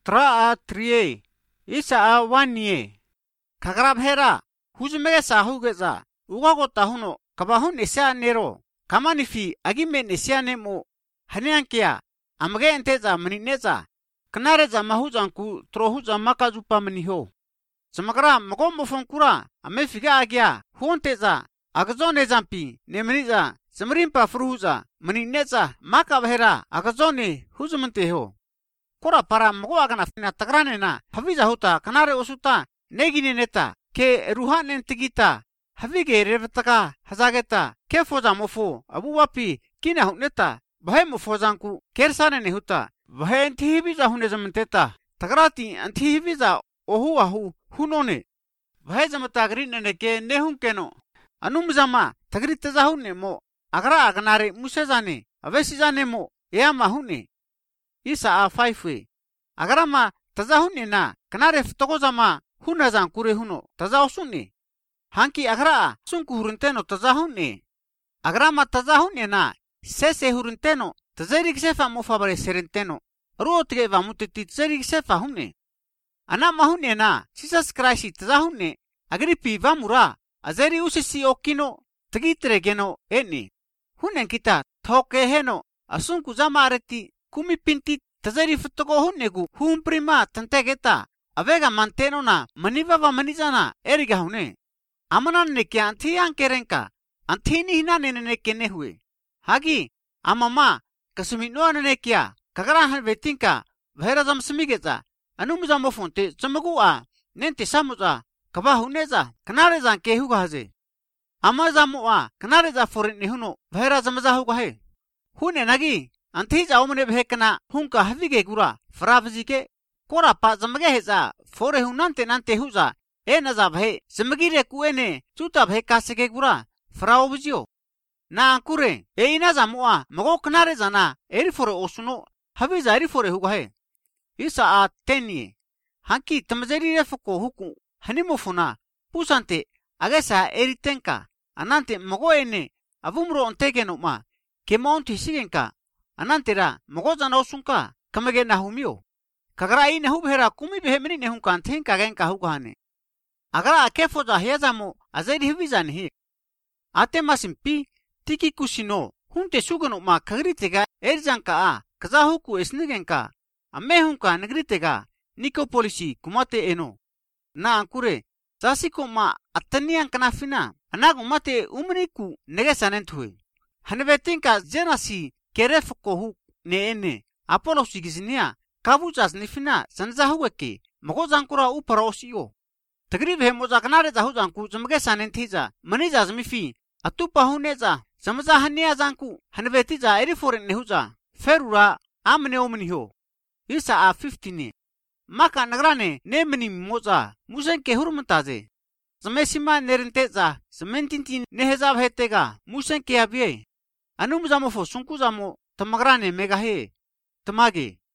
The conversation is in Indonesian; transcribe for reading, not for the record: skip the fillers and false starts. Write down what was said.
Tra a triye. Isa a wanye. Kagrab hera. Huzumege sa hugeza. Ugago tahuno. Kabahun isya nero. Kamanifi agimen isya nemo. Haniankia. Amage enteza manineza. Kanareza mahuzanku trohuza makazupa maniho. Samagra magombo fonkura. Amefiga agia. Huonteza. Agazone zampi. Nemeniza. Samarimpa fruhuza. Manineza. Makabahera. Agazone. Huzumanteho. Kora para mago agana fina tagrane na. Haviza huta. Kanare osuta. Negine neta. Ke ruhanen tigita. Havige revetaka. Hazageta. Ke foza mofo. Abu wapi. Kina huneta. Bahe mofozanku. Kersane ne huta. Bahe antihibiza hune zamanteta. Tagrati antihibiza. Ohu ahu. Hunone. Bahe zamatagrin neke nehun keno. Anumzama. Tagrita zahune mo. Agra agnare musezane. Avesizane mo. Eama hune. Isa a faifwe. Agarama tazahune na. Kanare ftokozama. Hunazan kure huno. Tazaosune. Hanki agra sunku hurinteno tazahune. Agrama tazahune na. Sese hurinteno. Tazerik sefa mofabare serenteno. Ruotige va muteti tzerik sefa hune. Anama hune na. Jesus Christ tazahune. Agripi vamura. Azeri usisi okino. Tagitre geno eni. Hunen kita toke heno. Asunku zama areti. Kumi pinti tazeri futoko hunegu. Hun prima tantegeta. Avega manteno na. Manivava manizana. Eriga hune. Amanan neke anti ankerenka. Antini hinane neke nehue. Hagi. Amama. Kasuminoa nekia. Kagarahan vetinka. Vahera zam smigeza. Anumza mofonte. Zamagua. Nente samuza. Kabahuneza. Kanareza kehuga haze. Amaza moa. Kanareza forin nihuno. Vahera zamaza huga he. Hune nagi. Antiza omne behekana. Hunka havige gura. Farabzike. Kora pa zamage heza. Fore hunante nante huza. Naza bhe. Zamagire kuene. Tuta bhe kasege gura. Farabzio. Na ankure. Inaza moa. Mago kanareza na. Erifore osuno. Haviza erifore huga he. Isa a tenye. Hanki tamazeri refuko huku. Hanimofuna. Pusante. Agesa eritenka. Anante mago ene. Avumro ontegeno ma. Kemonti sigenka. Anantera. Mago zana osunka. Kamage na humio. Kagara ine hubhera kumi behemini nehunka antenka genka hugahane. Agara akefoza hezamo. Azeri hivizani he. Ate masimpi. Tiki kusino. Hunte sugano ma kagritega. Erzanka a. Kazahuku esnigenka. Amehunka negritega. Niko polisi kumate eno. Na ankure. Zasiko ma atanian kanafina. Anago mate umniku negesanentue. Hanevetinka zenasi kerefuko hu ne ene. Apolo sigizinia. Kabuzas nifina sanzahuweke. Mago zankura upara osio. Tagrib he moza kanare zahu zanku zamage sanentiza. Maniza zmifi. Atupa huneza. Zamaza hania zanku. Hanevetiza eriforen nehuza. Ferura amne omniho. Isa a 15. Maka nagrane nemeni moza. Musen ke hurmataze. Zamesima nerenteza. Zamentintin neheza bhetega. Musen ke abye. Anumzamo fo sunkuzamo tamagrane megahe. Tamage.